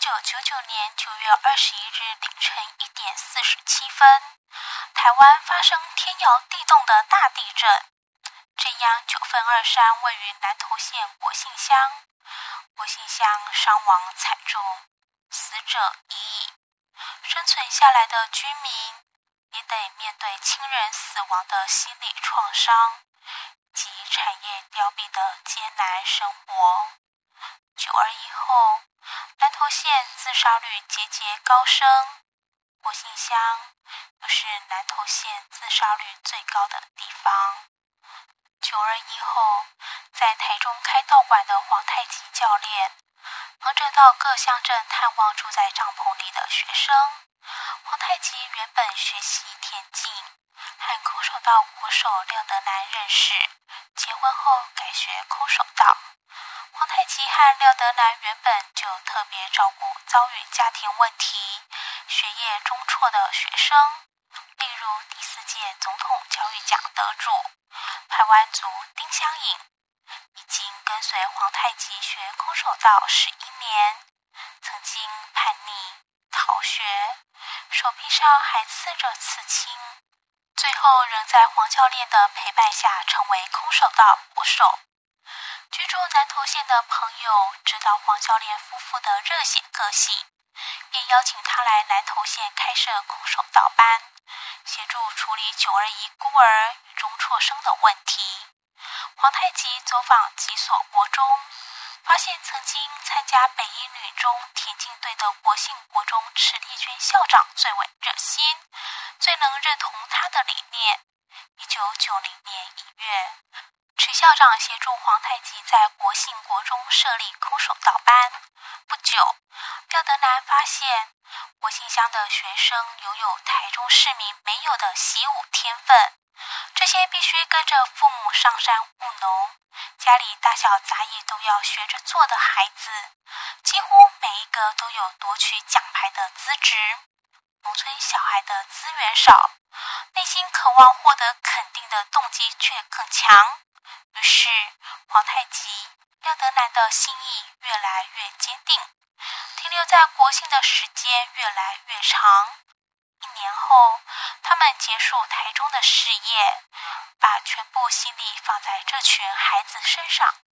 1999年9月21日凌晨1点47分，台湾发生天摇地动的大地震，震央9份2山位于南投县国姓乡，国姓乡伤亡惨重，死者1亿，生存下来的居民也得面对亲人死亡的心理创伤及产业凋敝的艰难生活。921后，南投县自杀率节节高升，国姓乡又是南投县自杀率最高的地方。921后，在台中开道馆的黄太极教练，忙着到各乡镇探望住在帐篷里的学生。黄太极原本学习田径，和空手道国手廖德南认识，结婚后改学空手道。黄太极和廖德南原本就特别照顾遭遇家庭问题、学业中辍的学生，例如第4届总统教育奖得主排湾族丁香颖，已经跟随黄太极学空手道11年，曾经叛逆逃学，手臂上还刺着刺青，最后仍在黄教练的陪伴下成为空手道国手。居住南投县的朋友知道黄教练夫妇的热血个性，便邀请他来南投县开设空手道班，协助处理921孤儿与中辍生的问题。黄太极走访几所国中，发现曾经参加北一女中田径队的国姓国中池丽娟校长最为热心，最能认同他的理念。1990年1月，池校长协助黄太极在国姓国中设立空手道班。不久，廖德南发现国姓乡的学生拥有台中市民没有的习武天分，这些必须跟着父母上山务农，家里大小杂役都要学着做的孩子，几乎每一个都有夺取奖牌的资质。农村小孩的资源少，内心渴望获得肯定的动机却更强，于是黄太极、廖德南的心意越来越坚定，停留在国姓的时间越来越长。1年后，他们结束台中的事业，把全部心力放在这群孩子身上。